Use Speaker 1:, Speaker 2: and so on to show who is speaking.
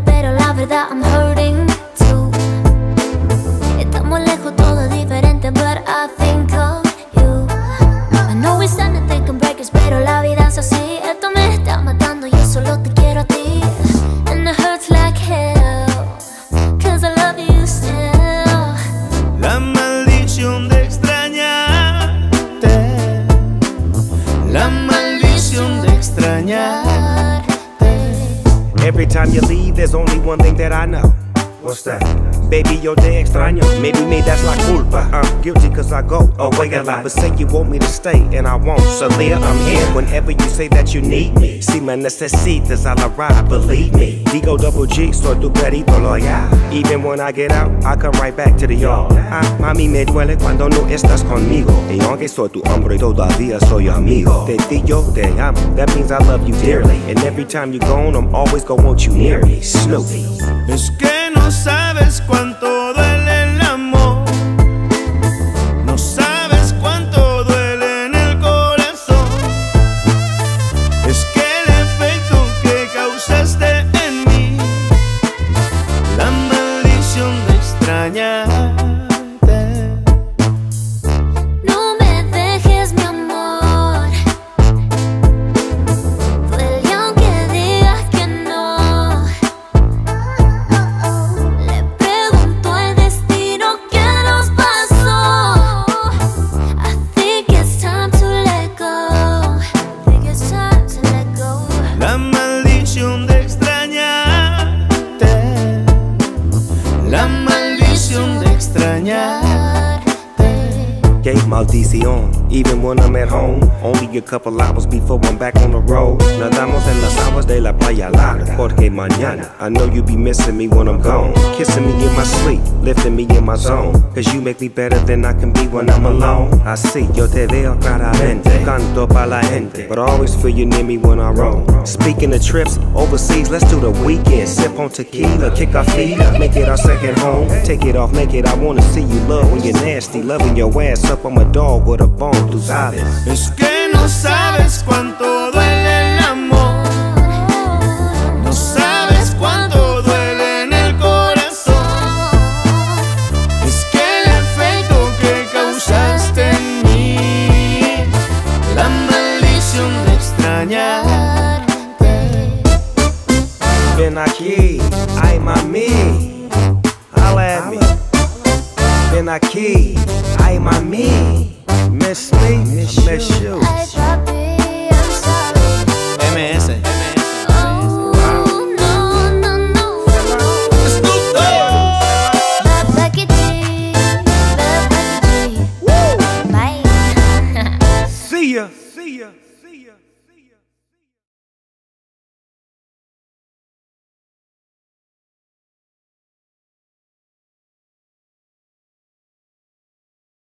Speaker 1: pero la verdad I'm hurting too. Estamos lejos, todo diferente, but I think of you. I know we stand and think and breakers, pero la vida es así. Esto me está matando, yo solo te quiero a ti. And it hurts like hell, cause I love you still.
Speaker 2: La maldición de extrañarte, la maldición de extrañarte.
Speaker 3: Every time you leave, there's only one thing that I know. What's that? Baby, yo te extraño. Maybe me, that's la culpa. I'm guilty cause I go away a lot. But say you want me to stay and I won't. So Leah, I'm here whenever you say that you need me. Si me necesitas, I'll arrive, believe me. Digo double G, soy tu perito loyal. Even when I get out, I come right back to the yard. Mami, me duele cuando no estás conmigo. Y aunque soy tu hombre, todavía soy amigo. Te digo te amo, that means I love you dearly. And every time you're gone, I'm always gonna want you near me. Snoopy.
Speaker 2: Es que no sabes cuánto duele el amor, no sabes cuánto duele en el corazón. Es que el efecto que causaste en mí, la maldición de extrañarte.
Speaker 1: No me dejes, mi amor. Duele aunque digas que no. Le pregunto al destino qué nos pasó. I think it's time to let go. I think it's time to let go.
Speaker 2: La maldición de extrañarte, la maldición de extrañarte.
Speaker 3: Que maldición, even when I'm at home. Only a couple hours before I'm back on the road. Nadamos en las aguas de la playa larga. Porque mañana, I know you be missing me when I'm gone. Kissing me in my sleep, lifting me in my zone. Cause you make me better than I can be when I'm alone. Así yo te veo claramente, canto pa' la gente. But I always feel you near me when I roam. Speaking of trips overseas, let's do the weekend. Sip on tequila, kick our feet up, make it our second home. Take it off, make it, I wanna see you love when you're nasty. Loving your ass up, I'm a dog with a bone, tú sabes.
Speaker 2: Es que no sabes cuánto duele el amor, no sabes cuánto duele en el corazón. Es que el efecto que causaste en mí, la maldición de extrañarte.
Speaker 3: Ven aquí, ay mami, holla at me. Ven aquí, ay mami, miss me, miss you.
Speaker 1: Ay, papi, I'm sorry.
Speaker 2: MS.
Speaker 1: Oh, no, no, no. Back it G, back it G. Bye.
Speaker 3: See ya, see ya, see ya.